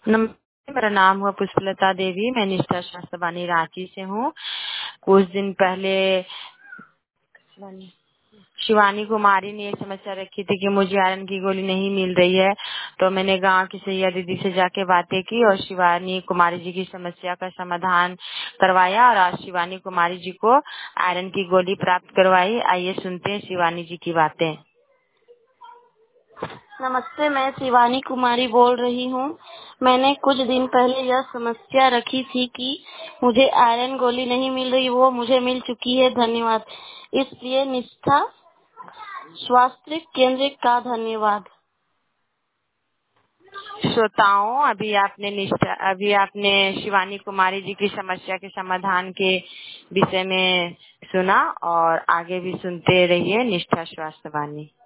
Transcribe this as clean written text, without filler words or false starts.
नमस्ते, मेरा नाम है पुष्पलता देवी। मैं निष्ठा स्वास्थ्य वाणी रांची से हूँ। कुछ दिन पहले शिवानी कुमारी ने ये समस्या रखी थी कि मुझे आयरन की गोली नहीं मिल रही है, तो मैंने गांव की सैया दीदी से जाके बातें की और शिवानी कुमारी जी की समस्या का समाधान करवाया और आज शिवानी कुमारी जी को आयरन की गोली प्राप्त करवाई। आइए सुनते हैं शिवानी जी की बातें। नमस्ते, मैं शिवानी कुमारी बोल रही हूँ। मैंने कुछ दिन पहले यह समस्या रखी थी कि मुझे आयरन गोली नहीं मिल रही, वो मुझे मिल चुकी है। धन्यवाद। इसलिए निष्ठा स्वास्थ्य केंद्र का धन्यवाद। श्रोताओं, अभी आपने शिवानी कुमारी जी की समस्या के समाधान के विषय में सुना और आगे भी सुनते रहिए निष्ठा स्वास्थ्य वाणी।